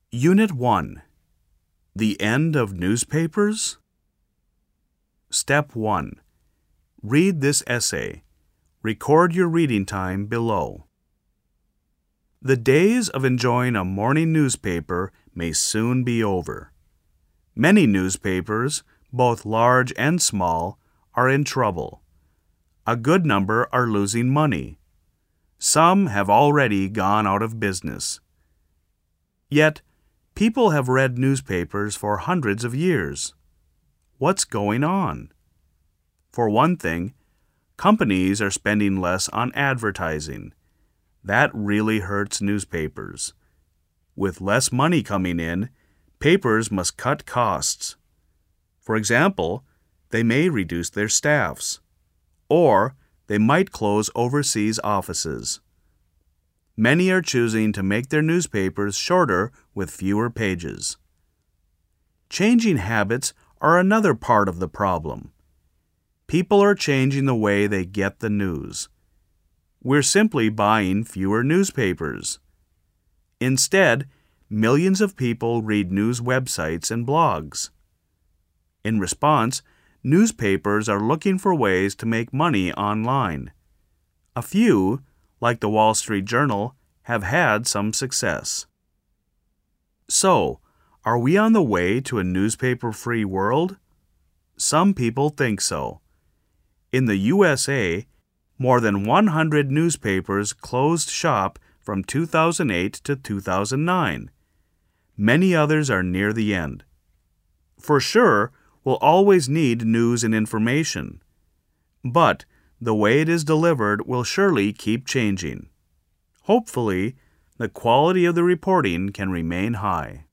Unit 1. The End of Newspapers? Step 1. Read this essay. Record your reading time below. The days of enjoying a morning newspaper may soon be over. Many newspapers, both large and small, are in trouble. A good number are losing money. Some have already gone out of business. Yet, people have read newspapers for hundreds of years. What's going on? For one thing, companies are spending less on advertising. That really hurts newspapers. With less money coming in, papers must cut costs. For example, they may reduce their staffs, or they might close overseas offices. Many are choosing to make their newspapers shorter with fewer pages. Changing habits are another part of the problem. People are changing the way they get the news. We're simply buying fewer newspapers. Instead, millions of people read news websites and blogs. In response, newspapers are looking for ways to make money online. A few, like the Wall Street Journal, have had some success. So, are we on the way to a newspaper-free world? Some people think so. In the USA, more than 100 newspapers closed shop from 2008 to 2009. Many others are near the end. For sure, we'll always need news and information. But the way it is delivered will surely keep changing. Hopefully, the quality of the reporting can remain high.